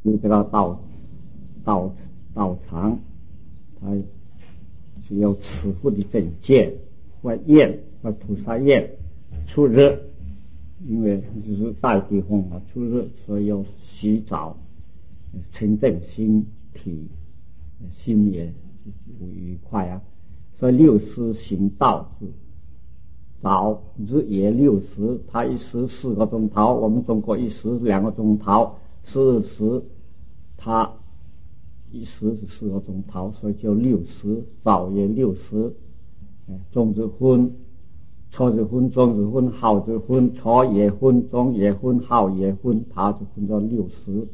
你这个道场，它是有持护的正戒或愿或菩萨愿出日，因为就是大地风啊出日，所以要洗澡清正心体，心也愉快啊。所以六时行道是早日夜6时，它一时4个钟头，我们中国一时2个钟头，4时它一时是4个钟头，所以叫6时，早夜6时。中日昏、初日昏、中日昏、后日昏、初夜昏、中夜昏、后夜昏，它就分到6时。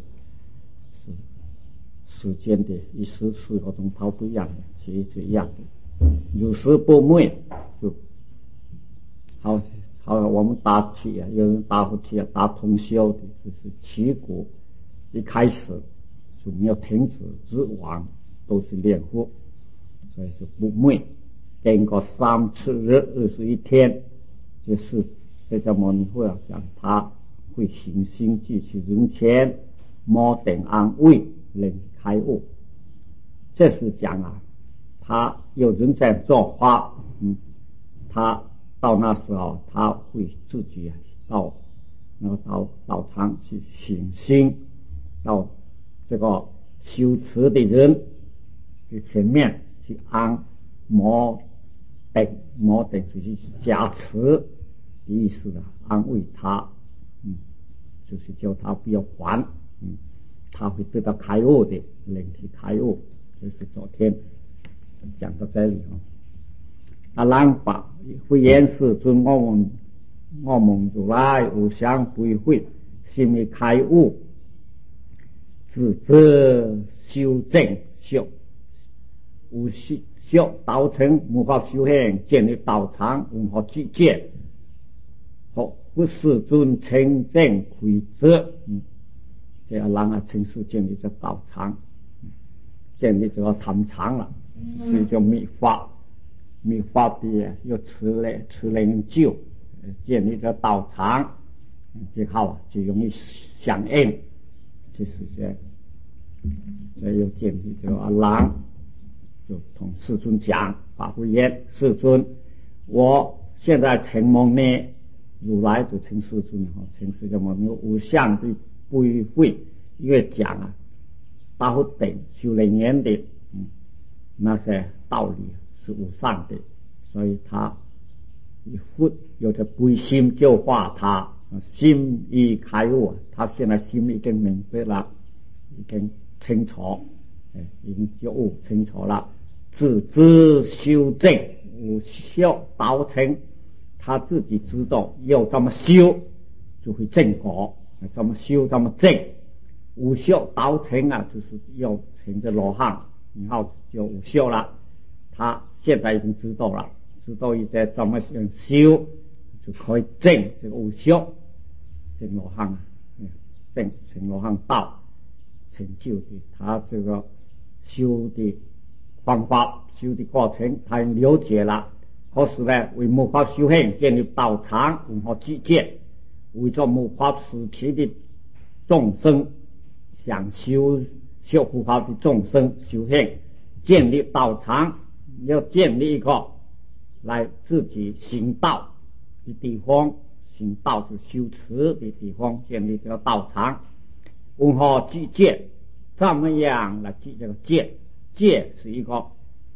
时间的一时4个钟头不一样的，其实是一样的。入时不昧，就好，我们打铁啊，有人打火铁打通宵的，就是起鼓一开始就没有停止，日晚都是练火，所以是不昧。经过3次日21天，就是这叫摩尼会啊，讲他会行星具其人前，摩等安慰能开悟。这是讲啊，他有人在做法，他到那时候他会自己到那个道场去行星，到这个修持的人的前面去安摩等就是加持的意思啊，安慰他，就是叫他不要还，他会得到开悟的，灵体开悟。就是昨天讲到这里啊。阿兰法会演示尊我们如来无相不会，心为开悟，自责修正修无修道成无法修行，建立道场无法具戒，不世尊清正规则，这样让城市建立这道场，建立这个坛场了，所以叫密法的又持灵救，建立这道场之后就容易响应，就是这又建立这个阿郎，就同世尊讲法会言，世尊，我现在承蒙呢，如来就称世尊，称释迦牟尼无相的不会，因为讲啊，大佛等修灵言的那些道理是无上的，所以他有着不心就化他，心已开悟，他现在心已经明白了，已经清楚，已经觉悟清楚了，自知修正无效道成，他自己知道要这么修就会正果，这么修这么正，无效道成啊，就是要成这罗汉，然后就无效了。他现在已经知道了，知道一在怎么样修就可以证这个无效，证罗汉，证成罗汉道成就的，他这个修的方法修的过程他已了解了。可是呢，为无法修行建立道场无法具戒，为着无法实体的众生，想修护法的众生修行建立道场，要建立一个来自己行道的地方，行道是修持的地方，建立这个道场，如何具戒？怎么样来具这个戒？戒是一个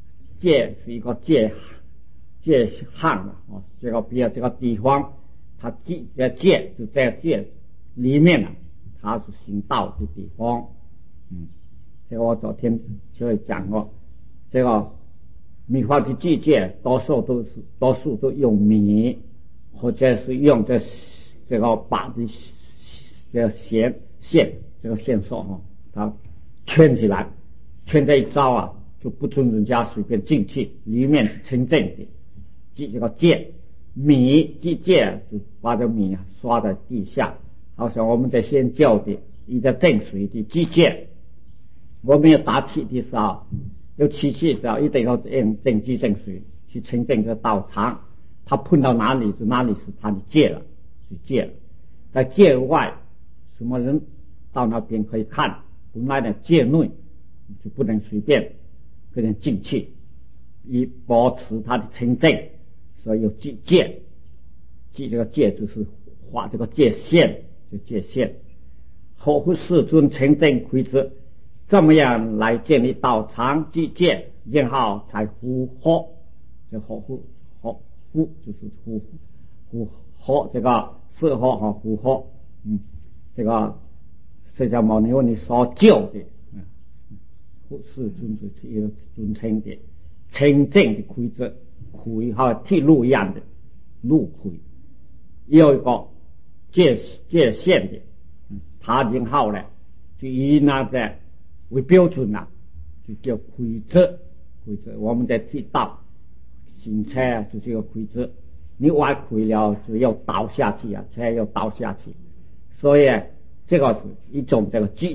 戒汉了啊，这个比较这个地方，它戒就在戒里面了，它是行道的地方。这个我昨天就讲过，这个密法的具戒多数都用米，或者是用这个把的这个线这个线索啊，它圈起来，圈这一招啊，就不准人家随便进去，里面清正的。这个戒米具戒就把这米刷在地下，好像我们在先教的一个正水的具戒，我们要打气的时候，要气的时候一定要用正气正水去清正这道场，他碰到哪里就哪里是他的戒了，是戒了。在戒外什么人到那边可以看， 本来的戒律就不能随便跟人进去，以保持他的清净，所以有戒。戒这个戒就是画这个界限，就界限。合乎世尊清净规则，这么样来建立道场戒戒，然后才符合，就合乎就是符合这个适合和符合，这个释迦牟尼佛你所教的，世尊是一个尊称的清净的规则，规和铁路一样的路规，有一个界限的，他然后呢就以那个为标准了，就叫规则。我们在提到行车就是一个规则，你歪亏了就要倒下去啊，车要倒下去，所以这个是一种这个戒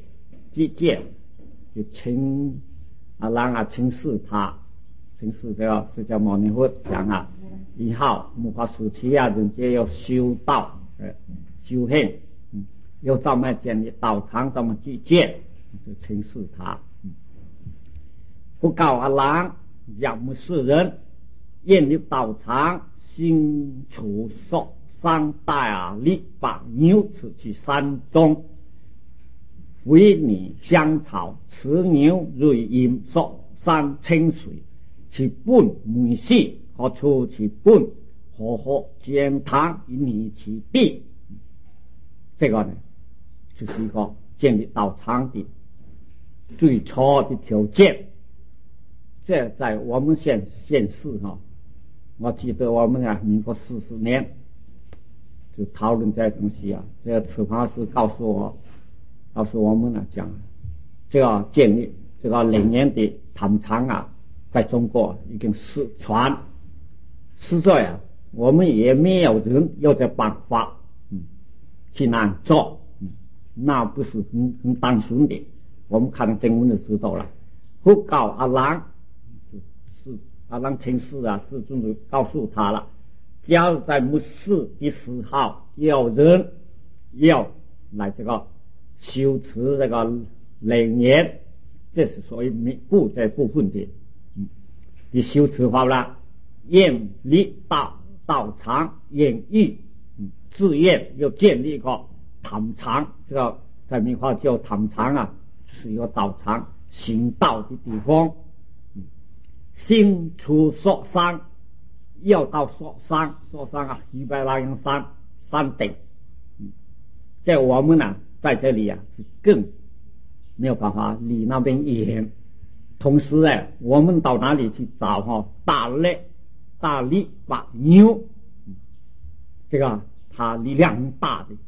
就轻让轻视他，轻视这个释迦牟尼佛讲啊，以后末法时期人皆要修道修行，要怎么建立道场，怎么戒就轻视他。不告阿郎仰慕世人，愿立道场，心处所三大力把牛此其山中，为你香草持牛瑞饮所山清水，其本每系何处其本，何见堂以你其地。这个呢就是一个建立道场的最初的条件。这在我们县市我记得我们民国40年就讨论这东西这个慈法师告诉我们讲，这个建立这个0年的坛场在中国已经失传，实在我们也没有人有这办法去那做，那不是很单纯的。我们看经文就知道了。不告阿郎，是阿郎请示世尊就告诉他了，假如在末世的时候有人要来这个修持这个0年，这是属于这部分的修持法了。愿立道场，愿意自愿要建立一个坛场，这个在民话叫坛场就是一个道场行道的地方。心处所山，要到所山喜马拉雅山顶。在我们在这里是更没有办法离那边远。同时我们到哪里去找大力把牛，这个它力量很大的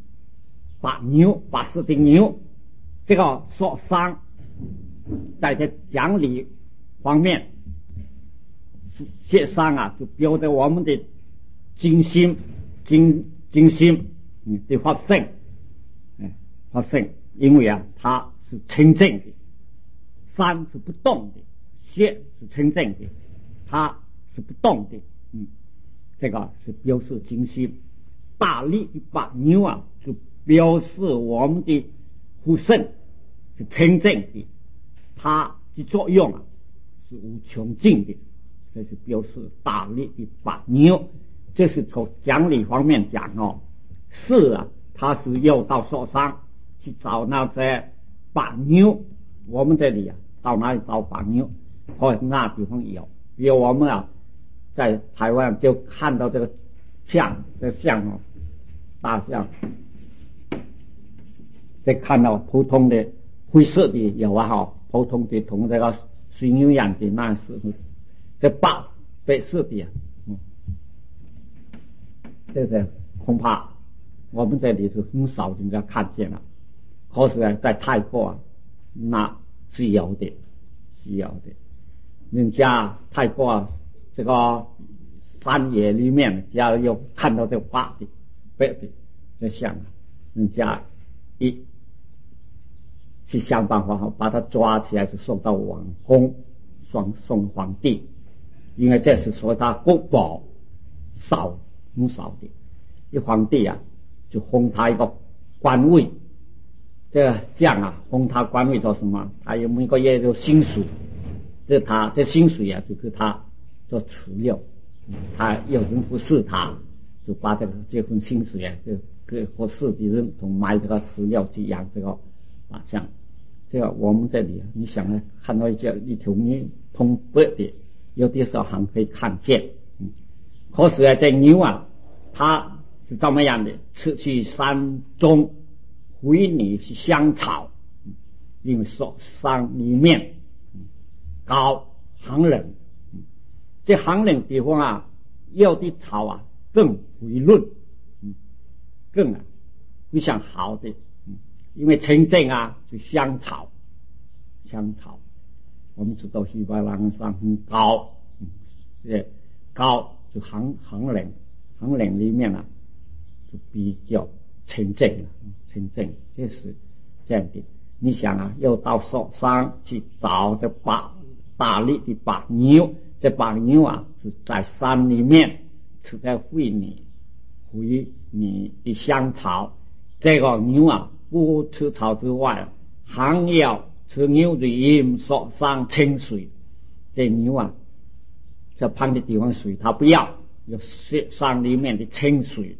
80顶牛，这个所山在这讲理方面写上就表达我们的精心的发生，因为它是清净的，山是不动的，血是清净的，它是不动的，这个是表示精心。大力一把牛就表示我们的护圣是清净的，它的作用是无穷尽的，这是表示大力一把牛。这是从讲理方面讲是它是要到所上去找那些把牛。我们这里到哪里找把牛？或者那地方有，比如我们在台湾就看到这个象，大象，再看到普通的灰色的有普通的同这个水牛一样的，那是这白色的这个恐怕我们这里是很少人家看见了。可是在泰国那是有的，人家泰国这个山野里面只要有看到这个白的这象，人家一去想办法把它抓起来，就送到王宫送皇帝，因为这是说他国宝很少的。一皇帝就封他一个官位， 这个像啊，封他官位做什么？他有每个月有薪水，这薪水啊，就给他做持有。他有人不是他，就把这份薪水啊，就给合适的人从买这个饲料去养这个大象。这个我们这里，你想呢，看到一条牛通白的，有的时候还可以看见。可是啊，这牛啊，它是怎么样的？吃去山中回你是香草，因为说山里面高寒冷，这寒冷地方啊，有的草啊更肥润，更非常好的，因为真正啊是香草，我们知道西伯利亚山很高，高就寒冷里面啊就比较纯正，这是这样的。你想啊，要到山去找这大力的把牛，这把牛啊是在山里面吃在回你的香草。这个牛啊不吃草之外，还要吃牛的饮所上清水。这牛啊这旁的地方水它不要，有山里面的清水。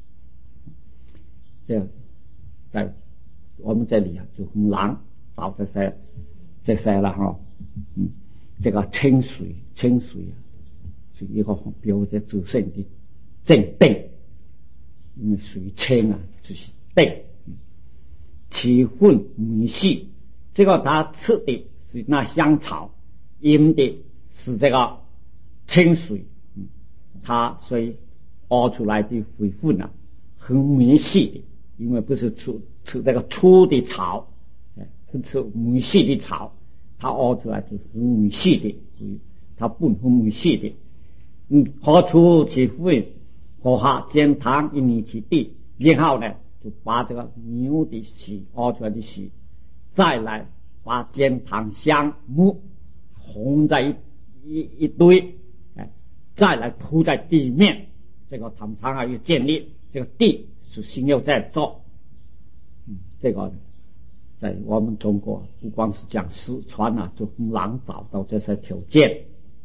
这在我们这里啊就很难找这些了哈。这个清水啊是一个很标准自身的正定，因为水清啊就是定。其混米细，这个它吃的是那香草，饮的是这个清水，它所以熬出来的水分啊很米细的，因为不是吃这个粗的草，是吃米细的草，它熬出来就是很米细的，它不很米细的。喝出其水，喝下煎汤一泥其地，然后呢就把这个牛的血熬出来的血，再来把煎汤香木混在一堆，再来铺在地面。这个他们常常有建立，这个地是新友在做。这个在我们中国不光是讲四川啊，就很难找到这些条件。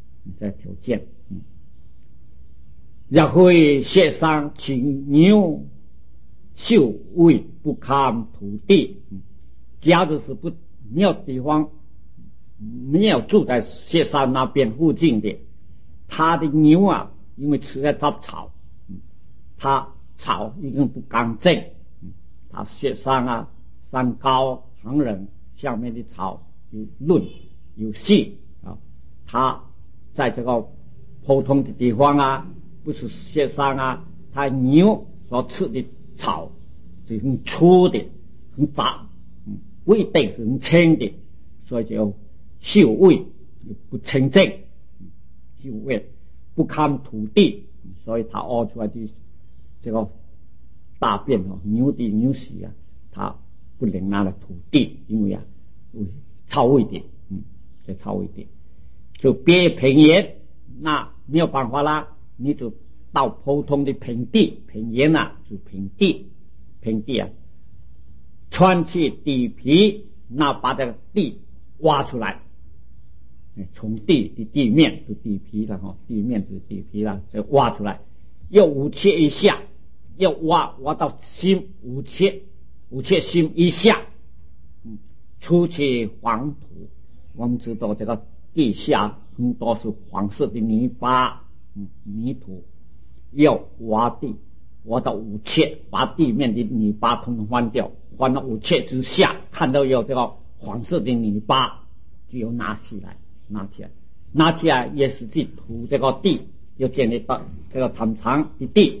然后雪山请牛秀位不堪土地，假如是没有地方，没有住在雪山那边附近的，他的牛啊因为吃在杂草，它草已经不干净，它雪山啊山高寒冷，下面的草有嫩有细啊，它在这个普通的地方啊，不是雪山啊，它牛所吃的草是很粗的很杂，不一定是很清的，所以就臭味不清净，臭味不堪土地，所以它屙出来的这个大便牛屎啊，它不能拿来土地，因为啊臭味的，这臭味的就别平原，那没有办法啦，你就到普通的平原啊，就平地啊，穿去地皮，那把这个地挖出来，从地的地面就地皮了地面就是地皮了，就挖出来，要5切以下，要挖到心5切心以下，出去黄土。我们知道这个地下很多是黄色的泥巴泥土，要挖到5切，把地面的泥巴统统换掉，换到5切之下，看到有这个黄色的泥巴，就要拿起来也是去土这个地，要建立到这个坦长的地，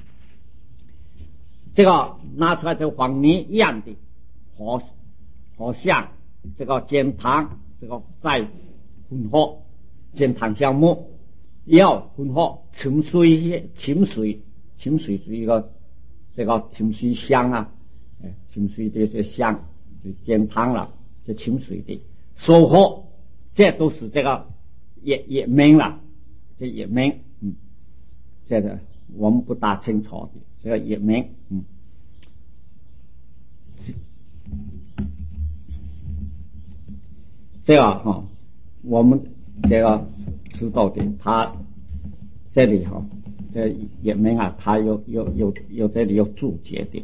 这个拿出来这个黄泥一样的，好像这个煎糖，这个再混合煎糖项目，要混合清水是一个这个清水香啊，清水的这香就煎汤了，这清水的收获，这都是这个也名了，这也名，这个我们不大清楚的，这个也名， 这个哈，我们这个知道的，他这里哈，这也没啊，他有这里有注解的，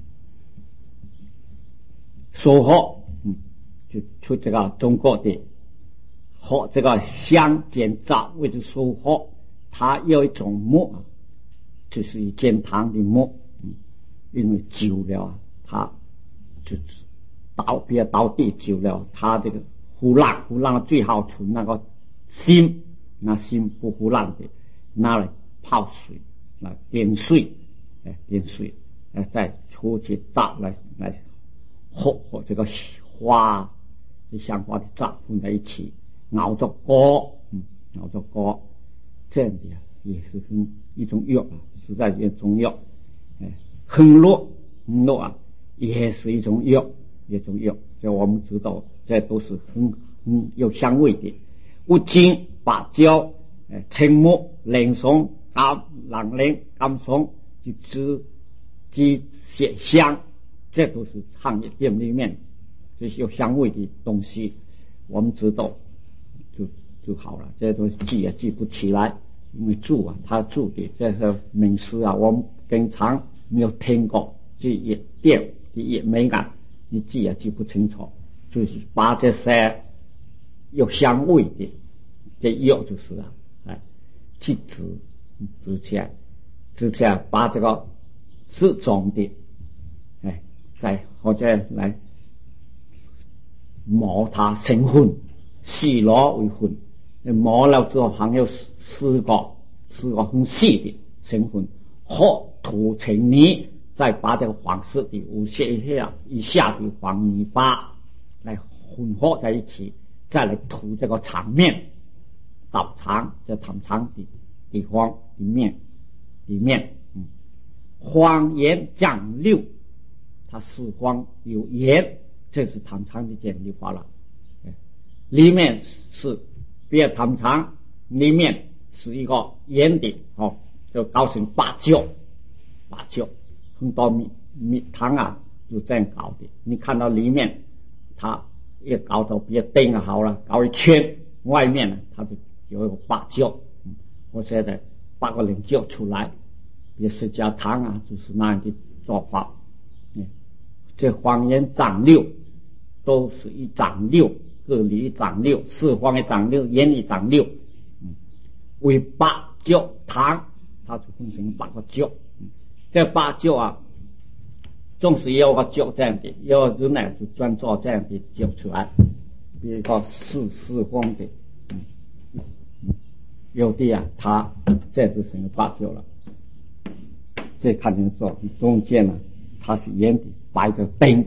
说好，就出这个中国的和这个香煎炸为之说好，它有一种木，就是煎汤的木，因为久了它就是比较倒地久了，它这个腐烂最好从那个心，那心不腐烂的拿来泡水，来点水，再出去炸来和这个花，香花的炸混在一起，熬着锅，这样的也是一种药啊，实在是一种药。很落啊，也是一种药，这我们知道，这都是很有香味的。乌金、芭蕉、青木、莲松、狼莲、甘松、鸡血香，这都是行业店里面这些有香味的东西，我们知道就好了。这都记也记不起来，因为他住的这些名词啊，我们经常没有听过，这也没感，你记也记不清楚。就是把这些有香味的这药就是了，去之前把这个适中的，再或者来磨它成粉，细螺为粉，磨了之后还有四个很细的成粉，和涂成泥，再把这个黄色的以下的黄泥巴来混合在一起，再来涂这个肠面，导肠这肠的地方里面，黄盐酱六，它四方有盐，这是肠的建立法了。里面是别肠里面是一个盐的，就搞成八角，很多米汤啊就这样搞的。你看到里面它也搞到别定好了，搞一圈，外面呢它就有一个八角，我现在8个零角出来，别是加汤啊，就是那样的做法。这黄盐掌六都是一掌六，各里一掌六，四方一掌六，盐一掌六，为八角汤，它就分成8个角。这8角啊，总是有个角这样的，有人呢就专做这样的角出来，比如说四方的，有的啊，它这就成8角了。这看清楚，中间呢，它是盐的摆着灯，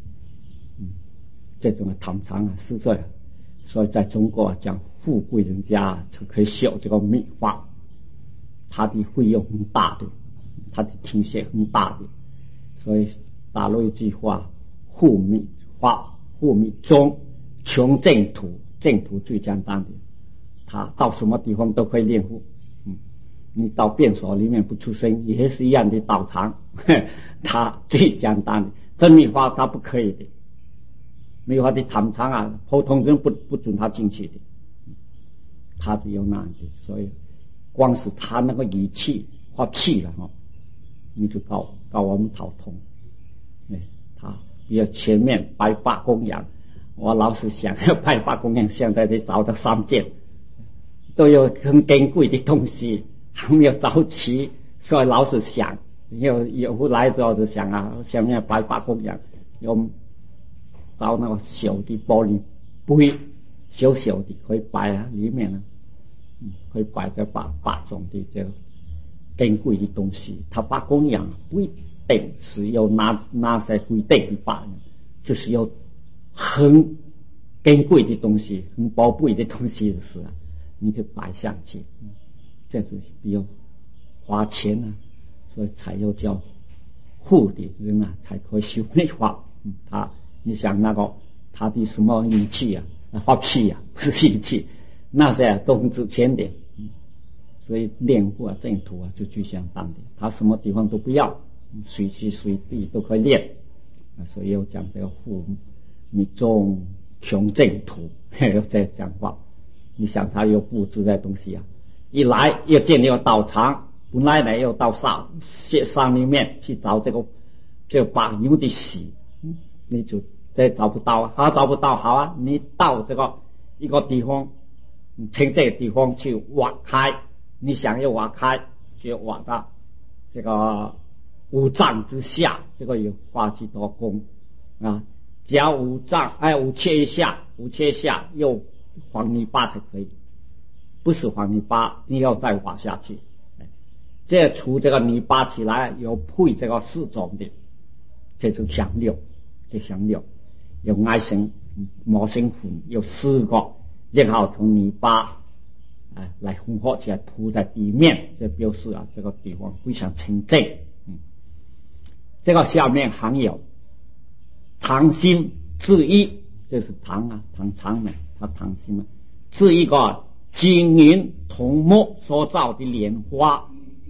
这种的汤肠啊，是这样。所以在中国讲富贵人家就可以修这个秘法，它的费用很大的，它的听写很大的。所以大陆一句话，富秘中穷净土，净土最简单的，他到什么地方都可以练富。你到便所里面不出声也是一样的道场，它最简单的。真秘法它不可以的，秘法的堂场啊，普通人不准他进去的，他就有那样的。所以光是他那个语气发气了你就搞我们头痛。他比如前面拜八供养，我老是想要拜八供养，现在得找到3件，都有很珍贵的东西，还没有找齐，所以老是想，有来之后就想啊，下面拜八供养，有找那个小的玻璃杯，小的可以摆啊，里面呢，可以摆这八种的这个珍贵的东西。他八供养不一定是有哪些规定的摆，就是有很珍贵的东西，很宝贵的东西的事啊，你就摆上去。这是比较花钱啊，所以才有叫富的人啊才可以修内法。你想那个他的什么仪器啊，发屁啊，不是仪器，那些都很值钱的。所以练户啊、净土啊就最相当的，他什么地方都不要，随时随地都可以练。所以要讲这个富密中穷净土，这讲话。你想他有布置的东西啊，一来要建立个道场，本来呢要到山里面去找这个把牛的血，你就再找不到啊，找不到，好啊，你到这个一个地方，从这个地方去挖开，你想要挖开，就挖到这个5丈之下，这个有花几多功啊？只要5切一下用黄泥巴才可以，不是黄泥巴，你要再挖下去。这除这个泥巴起来，有配这个4种的，这种香料，有艾生、磨生粉，有4个，然后从泥巴来混合起来铺在地面，这表示啊这个地方非常清净。这个下面还有糖心制一，这是糖啊，糖长嘛，它糖心嘛，制一个金银铜木所造的莲花，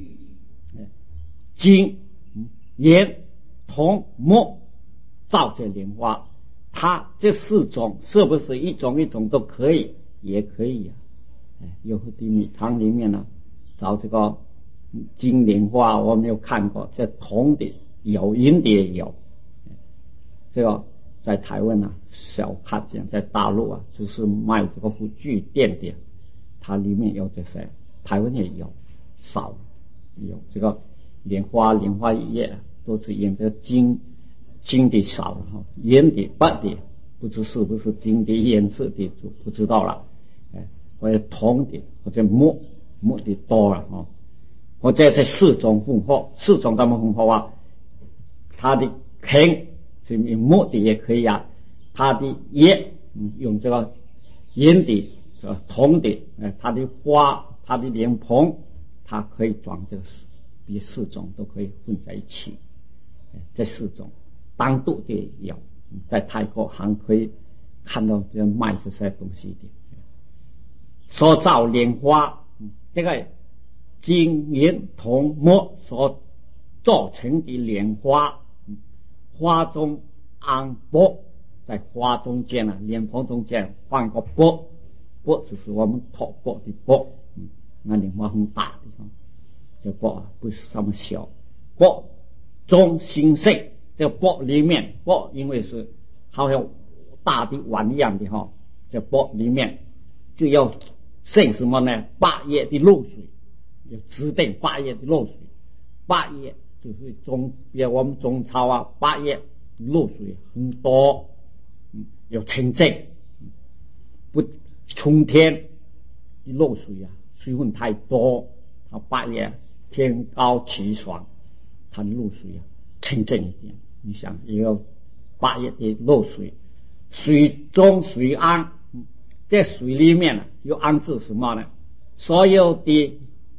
金银铜木造这莲花，它这4种是不是一种一种都可以？也可以啊。有的米汤里面呢，找这个金莲花我没有看过，这铜的有，银的也有。这个在台湾啊小看见，在大陆啊就是卖这个护具店的，它里面有这些，台湾也有，少有这个莲花叶都是用这个金的少了哈，银的白的不知是不是金的颜色的就不知道了，或者铜的或者木的多了哈，或者这4种混合，4种怎么混合啊？它的肯是用木的也可以啊，它的叶用这个银的、铜的，它的花、它的莲蓬，它可以装这个比4种都可以混在一起。这4种单独的有，在泰国还可以看到这卖这些东西的。所造莲花，这个金银铜木所做成的莲花，花中安钵，在花中间啊，莲蓬中间放个钵，钵就是我们托钵的钵，那莲花很大的，这钵啊不是这么小，钵中兴盛，这钵里面，钵因为是好像大的碗一样的哈，这钵里面就要盛什么呢？8叶的露水，有指定8叶的露水，8叶就是我们中超啊，8叶露水很多，有清净，不春天的露水啊，水分太多，它8叶天高气爽，它的露水啊清净一点。你想也有8叶的露水，水中水安，在水里面呢又安置什么呢？所有的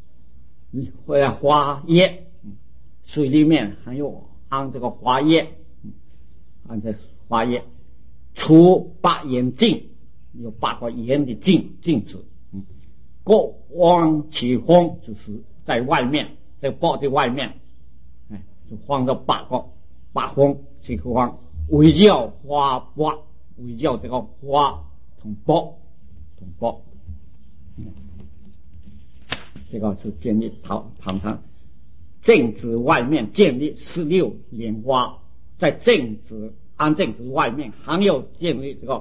花叶，水里面还有安这个花叶，安这花叶，除8眼镜，有8个眼的镜子，各往其风，就是在外面，在钵的外面，就放着8风，这个方围绕花钵，围绕这个花同钵，这个是建立堂正子外面建立16莲花，在安正子外面还有建立这个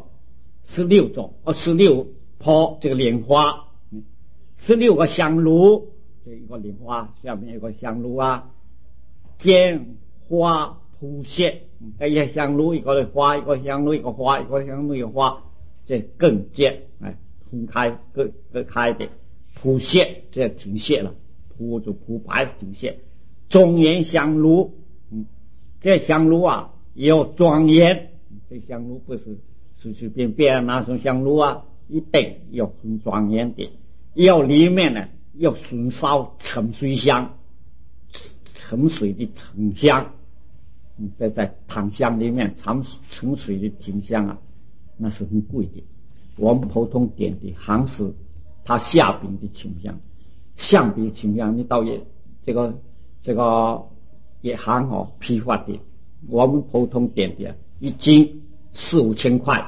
16棵这个莲花，16个香炉，这一个莲花下面有个香炉啊，见花铺设，这些香炉一个花，一个香炉一个花，一个香炉一个花，这更见分开各开的铺设，这停歇了，铺就铺排停歇。中间香炉，这香炉啊也有庄严，这香炉不是随随便便拿什香炉啊，一定要很庄严的，要里面呢要焚烧沉水香，沉水的沉香，在檀香里面沉水的沉香啊，那是很贵的。我们普通点的还是它下饼的沉香，象饼沉香，你到这个也行批发的，我们普通点的一斤4、5千块，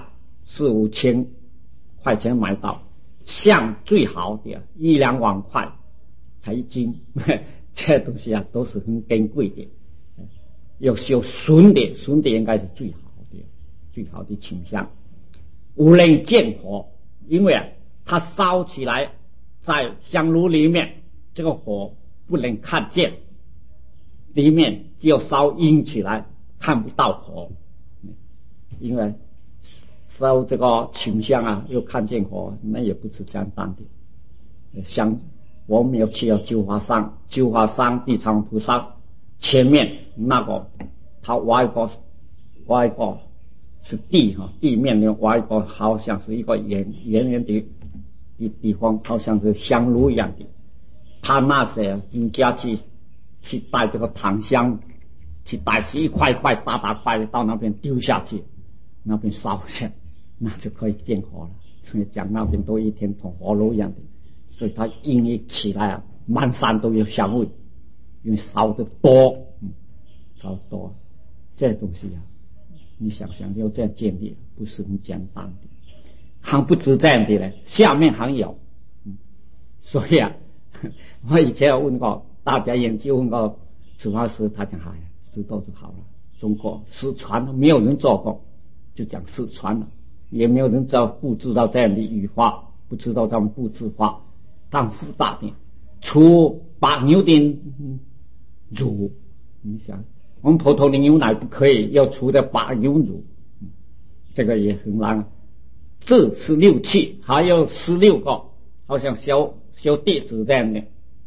4、5千块钱买到，香最好的1、2万块才一斤，这东西啊都是很珍贵的。要修纯的，纯的应该是最好的清香。无人见火，因为它烧起来在香炉里面，这个火不能看见，里面只有烧阴起来，看不到火。因为烧这个清香啊，又看见火，那也不是简单的。像我们有去了九华山，九华山地藏菩萨前面那个，他挖一个是地面的挖一个，好像是一个圆圆的地方，好像是香炉一样的。他那些人家去带这个檀香，去带是一块块大块的到那边丢下去，那边烧去，那就可以见火了。所以讲那边都一天同火炉一样的，所以它阴一起来啊，满山都有香味，因为烧得多，烧多，这东西啊，你想想要这样建立不是很简单的，还不止这样的呢，下面还有，所以啊，我以前有问过大家研究，问过楚法师，他讲知道就好了。中国失传了，没有人做过，就讲失传了，也没有人不知道这样的语法，不知道他们布置法，但复杂的，除白牛的乳，你想，我们普通的牛奶不可以，要除的白牛乳，这个也很难。这16器，还有16个，好像小弟子这样的。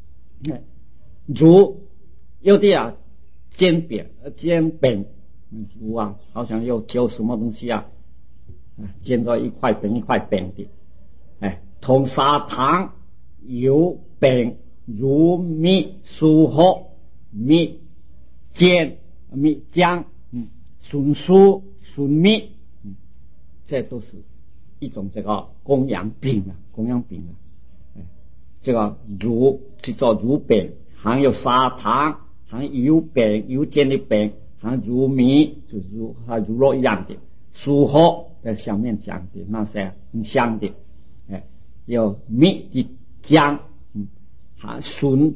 乳有的啊，煎饼乳啊，好像又叫什么东西啊，煎到一块饼的，同砂糖、油饼、乳米、酥荷、米煎、米浆、笋酥、笋米，这都是一种这个供养饼啊。这个乳就做乳饼，还有砂糖，还有油饼、油煎的饼，还有乳米，就是乳酪一样的，酥荷在下面讲的那些很香的，有米的浆，还笋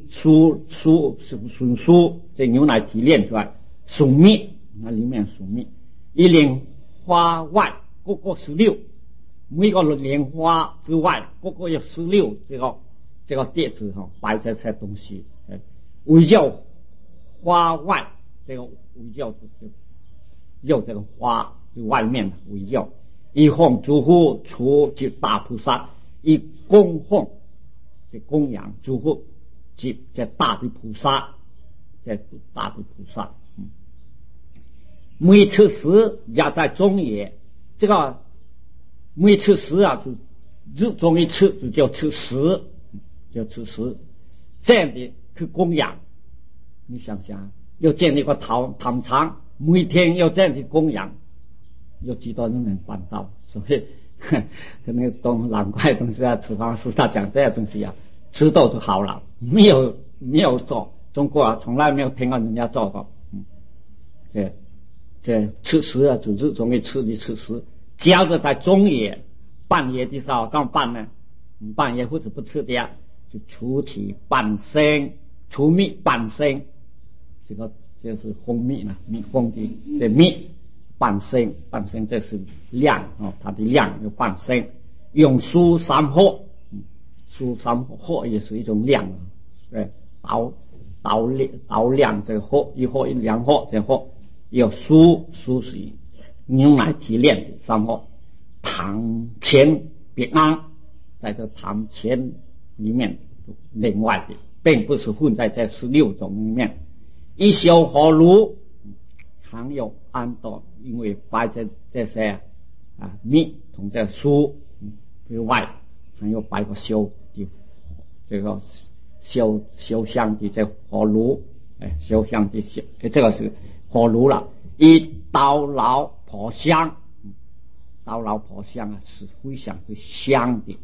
酥，这牛奶提炼出来，笋米，那里面笋米，一莲花外各个16，每个莲花之外各个有16这个碟子摆在这东西，围绕花外，这个围绕这个花就外面围绕，一奉诸佛除及大菩萨，以供奉这供养诸佛及这大的菩萨，每次时压在中野，这个每次时啊，就日中一次就叫吃食，这样的去供养。你想想，要建立个坛场，每天要这样去供养，有几多人能办到？所以那个难怪东西啊，楚法师他讲这些东西啊，知道就好了，没有做，中国啊从来没有听过人家做过。这吃食啊，就日中一次的吃食，夹着在中野半夜的时候刚办呢，半夜或者不吃的呀，就除体半生，除米半生，这是烘米呢，烘的这米半生，这是量它的量有半生，用苏三货也是一种量，倒量这个货，一货一两货，这货有苏是牛奶提炼的三货，糖钱别安，在这糖钱里面另外的，并不是混在这16种里面。一小火炉还有安多，因为摆在这些米同这酥之外，还有摆个小的这个小香的这火炉，小香的这个是火炉了。以刀老破香，是非常之香的，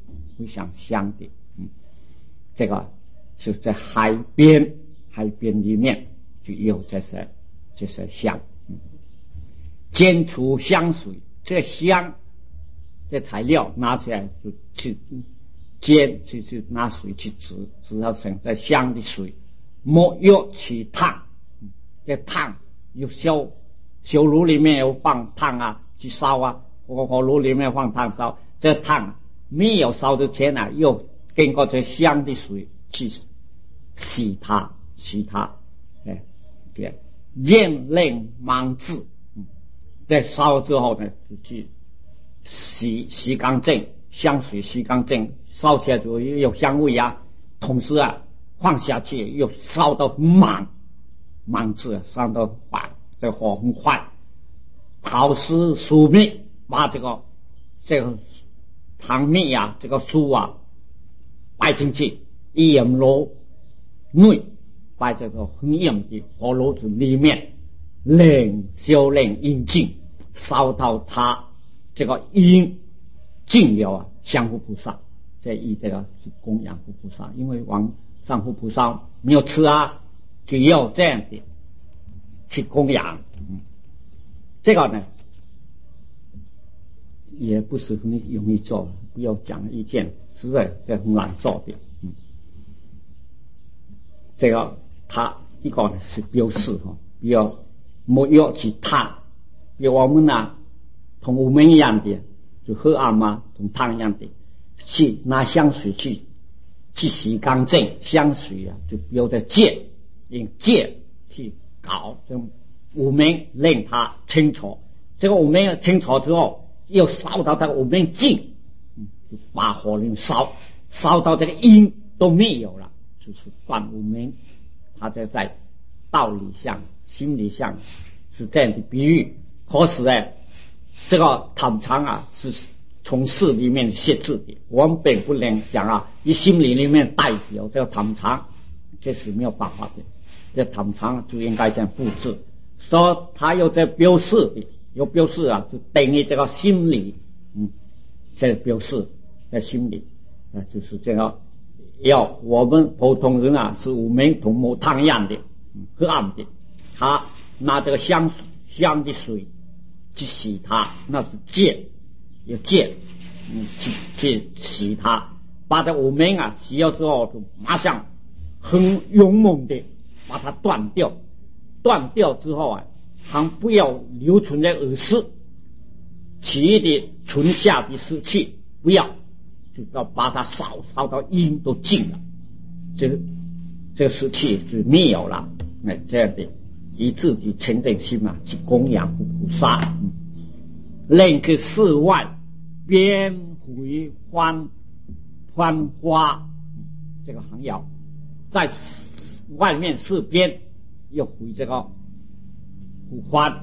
这个是在海边里面就有这些香，煎出香水，这香这材料拿起来就去煎，就拿水去直到成在香的水，没药去烫，这烫有小炉里面有放烫啊，去烧啊，火炉里面放烫烧，这烫没有烧之前啊，又经过这香的水去洗它，对，验令芒字，在烧之后呢，就去洗干净，香水洗干净，烧起来就有香味啊。同时啊，放下去又烧到芒字，烧到快，这火很快。陶丝酥蜜，把这个糖蜜啊，这个酥啊摆进去，一盐炉内，摆这个很硬的火炉子里面，小冷阴尽，烧到它这个阴尽了啊，降伏菩萨，这个是供养护菩萨，因为往上护菩萨没有吃啊，就要这样的去供养。这个呢也不是很容易做，不要讲意见，实在这很难做的。这个它一个呢是标示比较没有去烫，比如我们呢同我们一样的，就喝阿妈同汤一样的，去拿香水去洗干净，香水啊就标在戒，用戒去搞，这我们令它清楚，这个我们清楚之后，又烧到这个我们尽，就把火灵烧到这个阴都没有了，就是断我们。他在道理上、心理上是这样的比喻。可是呢，这个唐长啊是从事里面写字的，我们并不能讲啊，以心理里面代表这个唐长，这是没有办法的。这唐长就应该这样布置，说他有在标示的，有标示啊，就等于这个心理，这标示在心理就是这个。要我们普通人啊，是我们同木汤一样的，黑暗的，他拿这个香的水去洗它，那是戒，有戒，去洗它，把这我们啊洗了之后，就马上很勇猛的把它断掉之后啊，还不要留存在耳识，其余的存下的湿气不要。就要把它烧到阴都尽了，这个湿气就没有了，这样的以自己清净心啊去供养菩萨，令个室外边回欢花，这个行要在外面四边又回这个虎欢，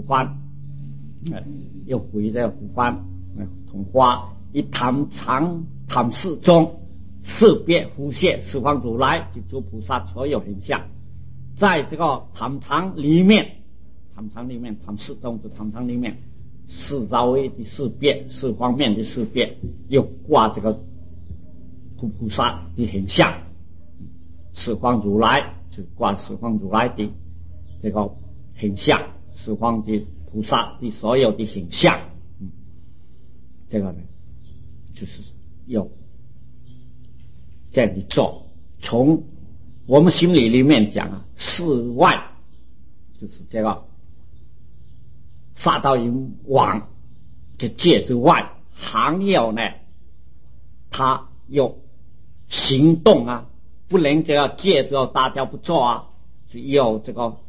又回这个虎欢同花。以坛室中四边浮现十方如来及诸菩萨所有形象，在这个坛场里面，坛室中的坛场里面，四周围的四边，四方面的四边，又挂这个菩萨的形象，十方如来就挂十方如来的这个形象，十方的菩萨的所有的形象，这个呢就是要这样的做。从我们心理里面讲啊，室外就是这个杀到人往这界之外，还有呢，他有行动啊，不能这个戒之后大家不做啊，就要这个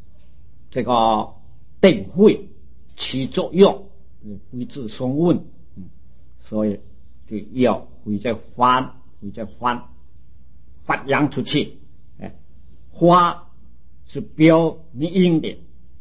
定慧起作用，慧智双运，所以就要会再发扬出去。花是标明阴的，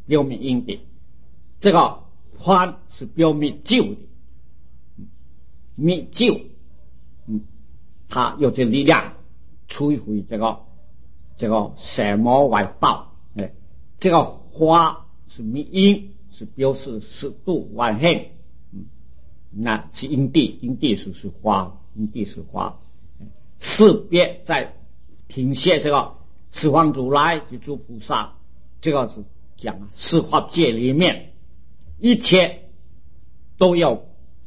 这个欢是标明旧的，灭旧，它有这力量摧毁这个邪魔外道。这个花是灭阴，是标示适度万恨。那是因地是花，四边在停歇这个十方如来及诸菩萨，这个是讲十法界里面一切都要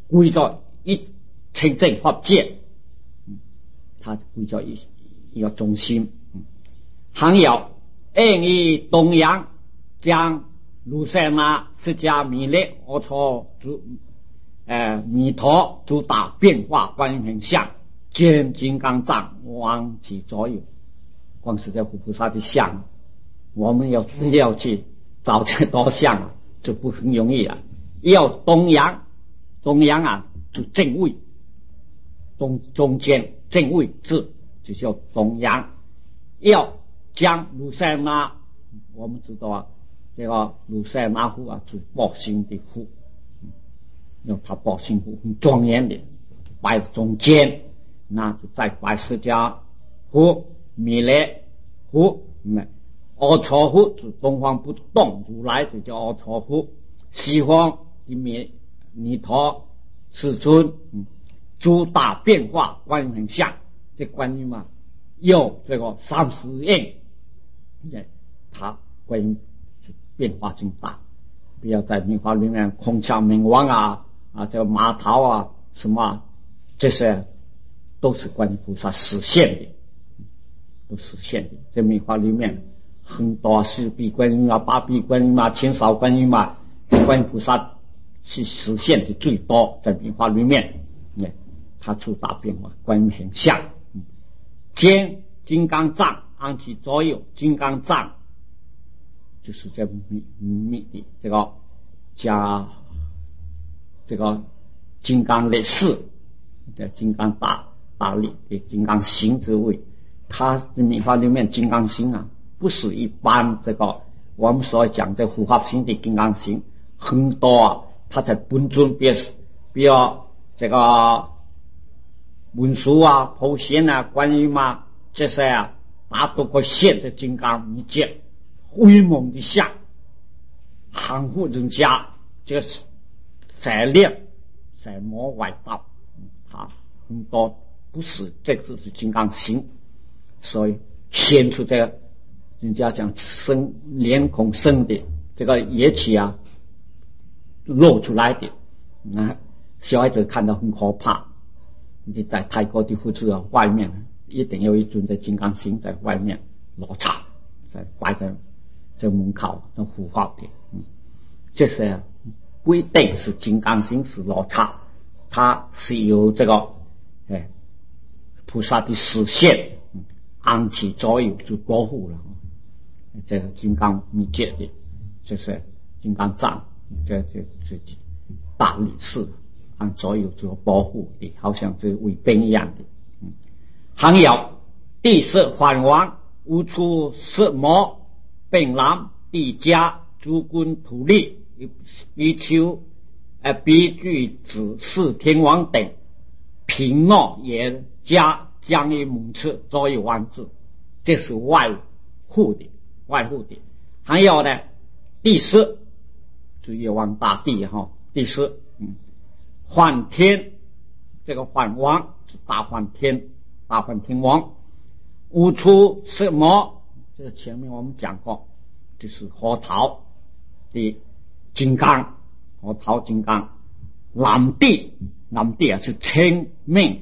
归着一清正法界，它归着一个中心。还有因于东洋将卢舍那释迦弥勒阿阇弥陀诸大变化观音形象，见金刚藏往其左右。光是这护菩萨的像，我们要去找这多像就不很容易了。要东洋就正位，中间正位置就叫东洋。要将卢舍那，我们知道这个卢舍那佛是报身的佛，用他报身佛很庄严的摆中间，那就再摆释迦佛、弥勒佛、阿阇佛，是东方不动如来，就叫阿阇佛。西方的弥陀世尊，诸大变化观音形象，这观音有这个30应，他观音变化真大。不要在名法里面空腔明王这个马头什么，这些都是观音菩萨实现的，都实现的。在名法里面很多4臂观音8臂观音千手观音观音菩萨是实现的最多。在名法里面他诸大变化观音形象，见金刚藏安其左右。金刚藏就是这这个加这个金刚力士的金刚大力的金刚行之位。它的名法里面金刚行不是一般这个我们所讲的护法行的金刚行，很多它在本尊比如这个文殊普贤观音这些大都可现的金刚一见威猛的像，含护人家，这是在练在魔外道，他很多不是，这只是金刚行，所以显出这个人家讲生脸孔生的这个液体露出来的，小孩子看到很可怕。你在泰国的佛寺外面一定有一尊的金刚行在外面裸插，在摆在这门口那护法的，这些不一定是金刚行是裸插，它是由这个菩萨的视线安其左右就保护了。这个金刚密界的，这是金刚藏，这大力士按左右做保护的，好像这卫兵一样的。还有地色梵王无出色魔并男地家诸君土力比丘比具子四天王等平诺也加将于蒙测左右弯字，这是外护的。还有呢地色就月王大帝地色梵天，这个梵王是大梵天王。无出色魔，这个前面我们讲过，就是核桃的金刚，核桃金刚。南帝是清命，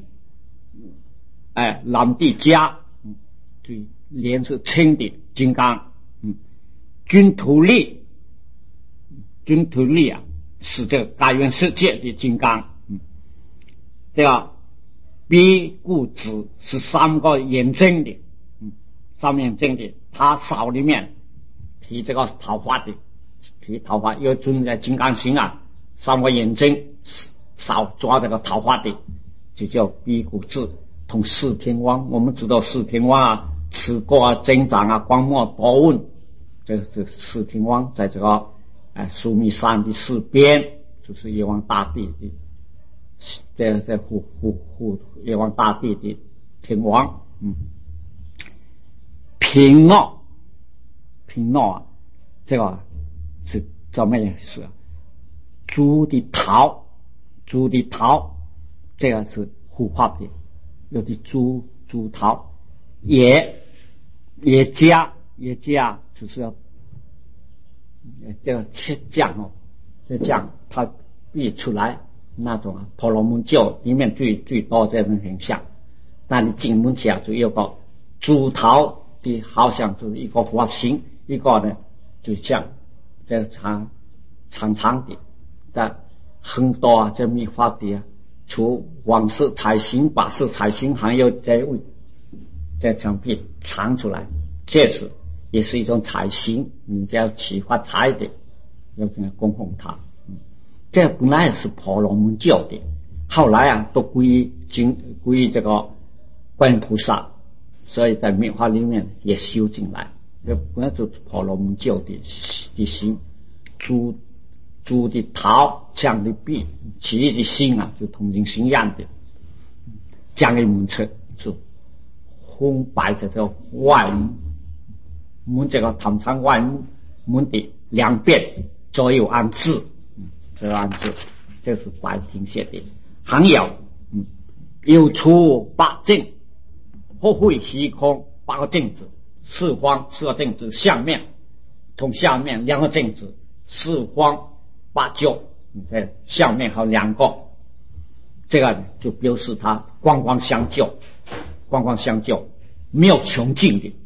南帝家就连是清的金刚。君图利是这个大愿世界的金刚。这个比固子是3个眼睛的，3眼睛的，他手里面提这个桃花的，提桃花有尊的金刚行3个眼睛手抓这个桃花的，就叫比固子。同四天王，我们知道四天王持过增长光末多闻，这是四天王在这个须弥山的4边，就是月王大帝的，这护月王大帝的天王。平诺这个是怎么样是猪的桃，这个是护法的，有的猪桃。也加就是要这个切酱这酱它必出来那种婆罗门教里面最多这种形象。但你进门前就有个主头的，好像是一个佛形，一个呢就像这长的，但很多这密法的除王室彩星、八色彩星，还有这位这墙壁藏出来，这是也是一种彩星，你只要去发财的，要这样供奉它。这本来是婆罗门教的，后来都归于这个观音菩萨，所以在密法里面也修进来。这本来就是婆罗门教的心，猪的头，象的臂，其余的心就同人心一样的。将一门车就红白的这个外门，这个坛场外门的两边左右安置，这个安置，这是白庭写的。还有出八正，后会虚空八个正子，四方四个正子，上面同下面两个正子，四方八角，上面还有两个，这个就表示它光光相交，没有穷尽的。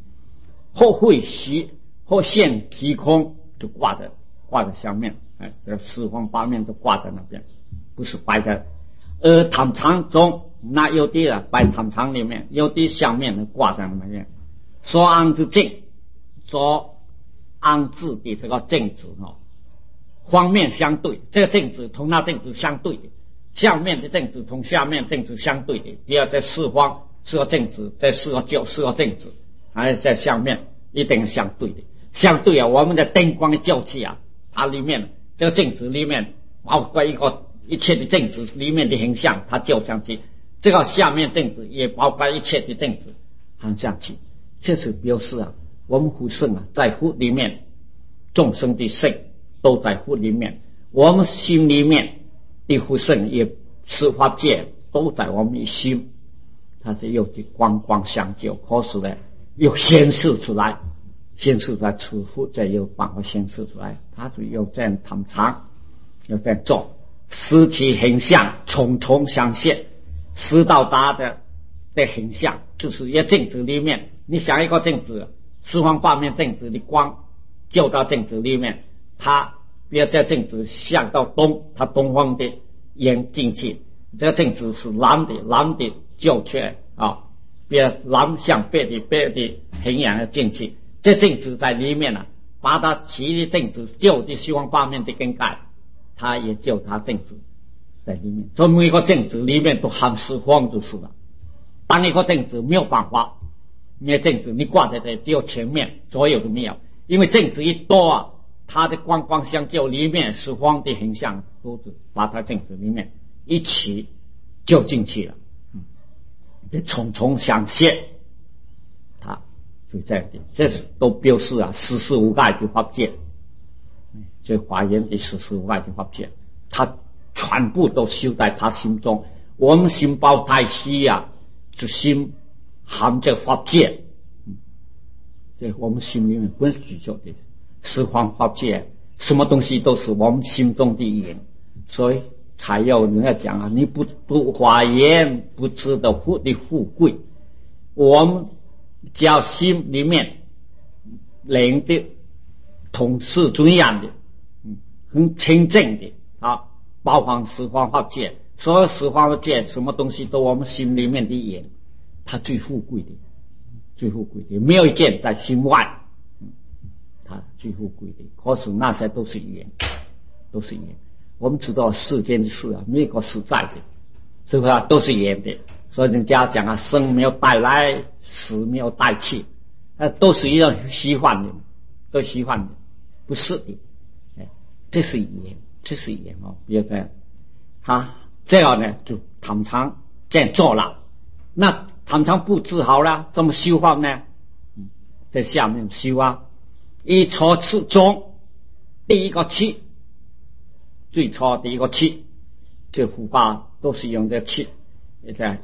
后现虚空就挂在上面，这四方八面都挂在那边，不是摆在。坛场中，那有的摆坛场里面，有的上面呢挂在那边。所安置正，所安置的这个正子方面相对，这个正子同那正子相对的，上面的正子同下面正子相对的。第二，在四方四个正子，在四个角四个正子，还有在上面一定相对的。相对我们的灯光的教器它里面这个正子里面包括一切的正子里面的形象，它照上去。这个下面正子也包括一切的正子含上去。这是表示我们佛圣在佛里面，众生的圣都在佛里面，我们心里面的佛圣也十法界都在我们心，它是有的光光相交，可是呢又显示出来，出佛再有办法显示出来，它就有这样谈长，有这样做。实体形象重重相现，十到达的形象就是一镜子里面，你想一个镜子，四方八面镜子的光照到镜子里面，它比如这镜子向到东，它东方的眼进去，这个镜子是蓝的照出来比如蓝向北的hình ảnh进去，这镜子在里面把它其余的镜子照的四方八面的更改，它也就它正子在里面，所以每个正子里面都含十方就是了。当一个正子没有办法，没有正子你挂在这只有前面，左右都没有，因为正子一多它的光光相交里面十方的形象都是把它正子里面一起就进去了。这重重相现，它就这样的，这是都表示十四无碍的法界。这华严的十四无碍的法界，它全部都修在他心中。我们心包太虚就心含这法界，这我们心里面本具足的十方法界，什么东西都是我们心中的眼，所以才有人家讲你不读华严，不知道佛的富贵。我们只要心里面灵的同是尊严的，很清净的包含十方法界，所有十方法界什么东西都我们心里面的眼，它最富贵的，没有一件在心外，它最富贵的。可是那些都是缘，我们知道世间的事没有一个实在的，是不是都是缘的。所以人家讲生没有带来，死没有带去，都是一种虚幻的，都虚幻的，不是的。这是缘，比如这样这样呢就谈长这样做了。那谈长布置好了，怎么修法呢？在下面修一初次中第一个气，最初第一个气，这佛法都是用这气，在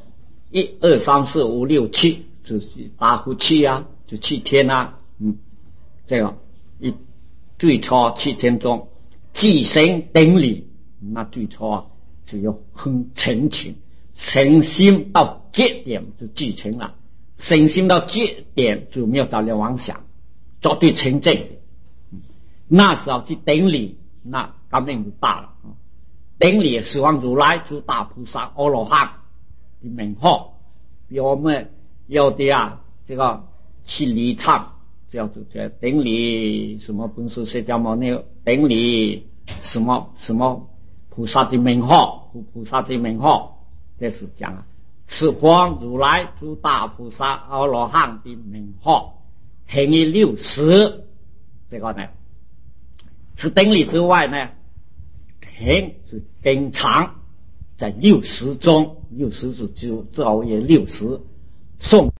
1、2、3、4、5、6、7，就是大呼气就7天这个最初7天中即生定力，那最初只有很诚情，诚心到节点就继承了，诚心到节点就没有着了妄想，绝对纯正的。那时候去顶礼，那感应就大了。顶礼十方如来、诸大菩萨、阿罗汉的名号，比我们有的这个去礼忏，叫做这顶礼什么本师释迦牟尼，顶礼什么什么菩萨的名号，菩萨的名号，这是讲十方如来、诸大菩萨、阿罗汉的名号，行于60，这个呢是顶礼之外呢，行是经常在60中，60是就至少也60诵。